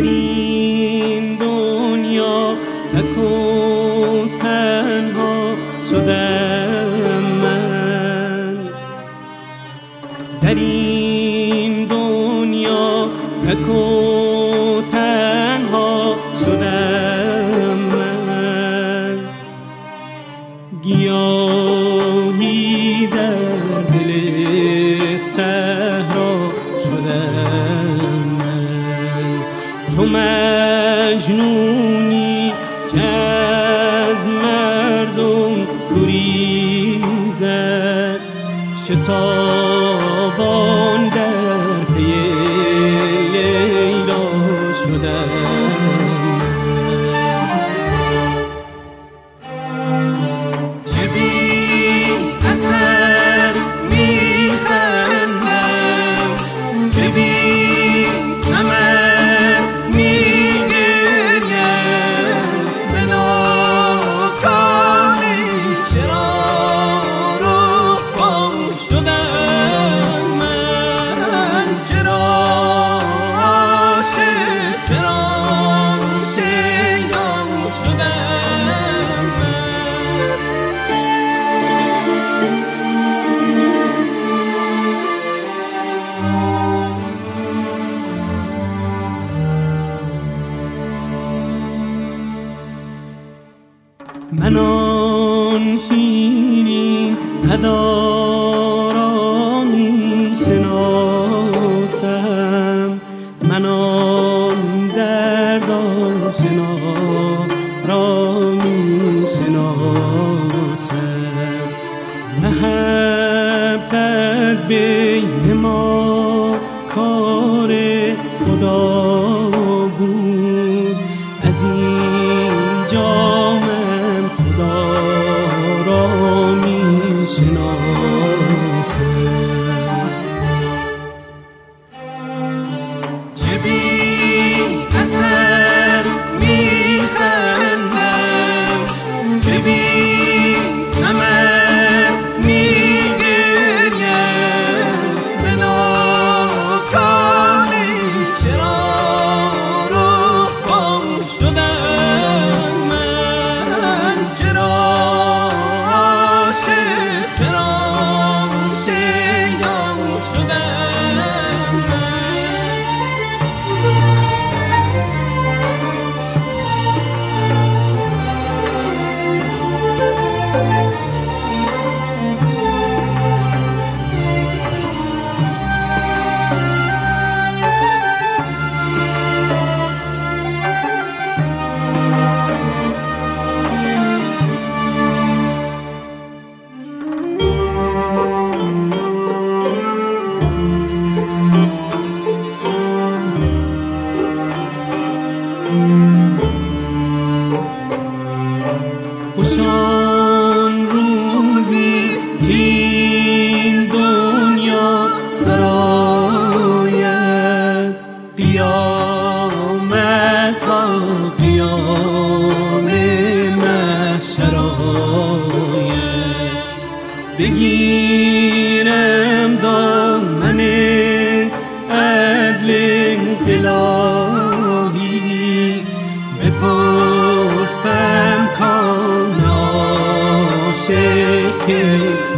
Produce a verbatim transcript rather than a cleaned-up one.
این دنیا تک و تنها شدم من، در این دنیا تک و تنها شدم من، گیاهی در دل صحرا شدم من، چو مجنونی که از مردم گریزد، شتابان در پی لیلا شدم. چه بی اثر میخندم، چه بی ثمر میگریم، به ناکامی چرا رسوا شدم من، چرا عاشق، چرا شیدا شدم من. من آن شیرین ادا را می شناسم، من آن درد آشنا را می شناسم. محبت بین ما کار خدا بود، از اینجا من خدا را می شناسم. چه بی اثر میخندم، چه بی ثمر میگریم، به ناکامی چرا رسوا شدم من، چرا عاشق، چرا شیدا شدم من. خوش آن روزی که این دنیا سراید، قیامت با قیام محشر آید، بگیرم دامن عدل الهی، بپرسم کان عاشق